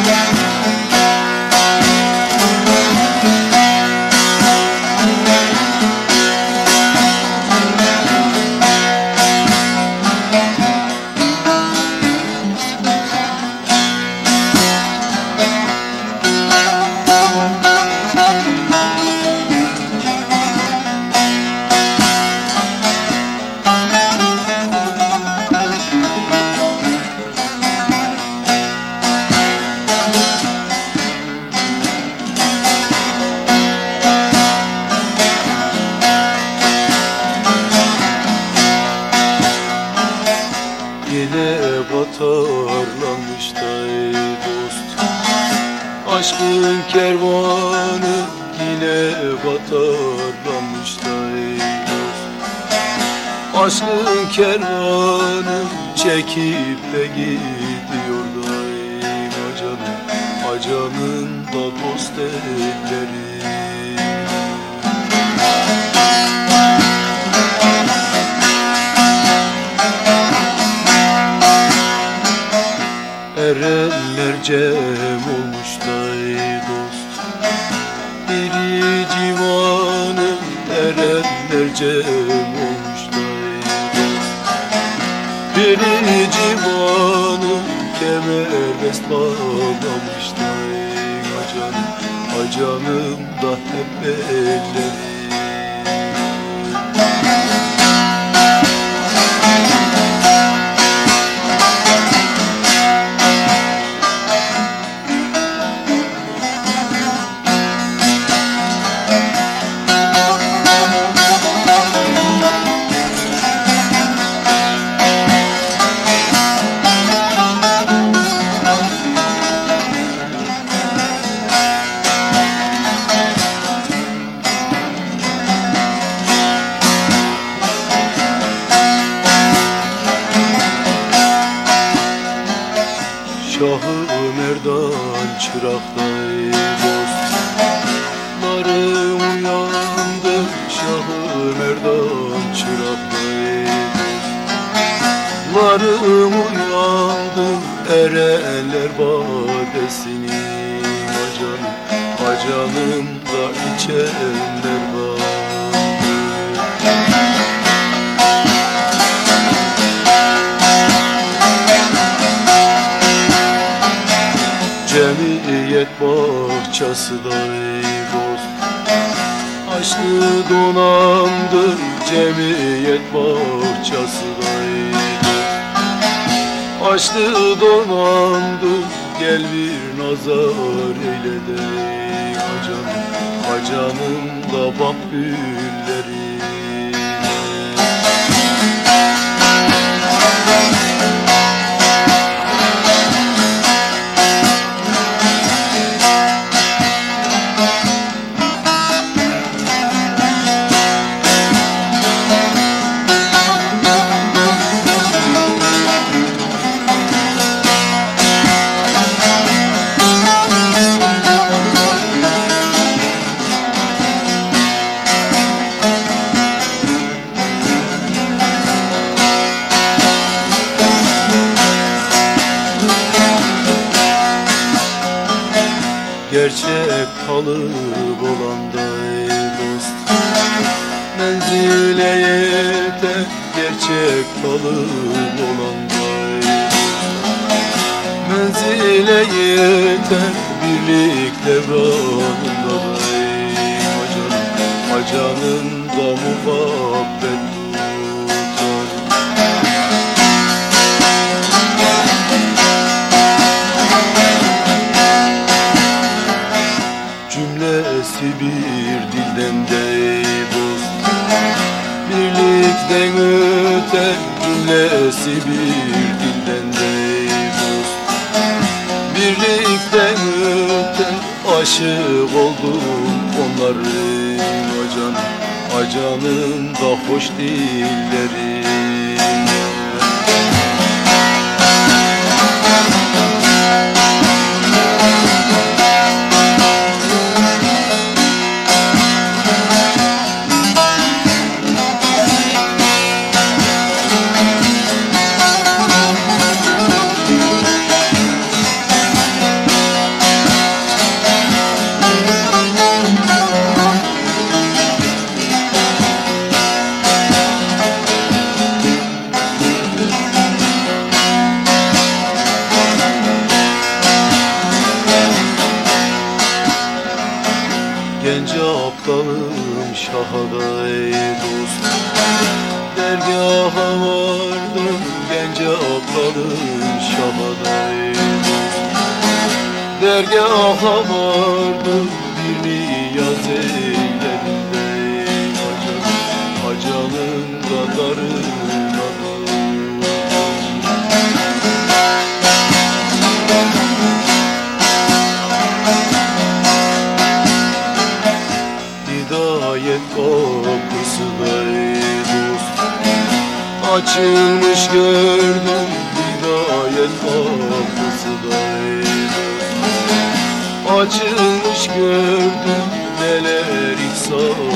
batarlanmış da dost. Aşkın kervanı yine batarlanmış da dost. Aşkın kervanı çekip de gidiyor da acanın, acanın da dost elleri. Erenler cem olmuş da dost. Biri civanım, erenler cem olmuş da dost. Biri civanım, kemerest bağlamış da acanım, acanım da hep elleri. Şahı Merdan çıraktay dost. Narım uyandı, Şahı Merdan çıraktay dost. Narım uyandı, erenler badesini acanım, acanım da içenler var. Cemiyet bahçesi da dost. Aşkı donandır cemiyet bahçesi da dost. Aşkı donandır gel bir nazar eyle de acanım, acanım da bak gülleri. Gerçek kalıp olan da dost. Menzile yeter gerçek kalıp olan da dost. Menzile yeter birlik devranında da acanım, acanın da muhabbet tutar. Cümlesi bir dilden de dost. Birlikten öter cümlesi bir dilden de dost. Birlikten öter aşık oldum onların acanım, acanın da hoş dilleri. şahada ey dost. Dergaha vardım gence ablanın şahada ey dost. Dergaha vardım bir niyaz eyledim de acanın kadarına. Hidayet kapısı da ey dost açılmış gördüm, hidayet kapısı da ey dost açılmış gördüm, neler ihsan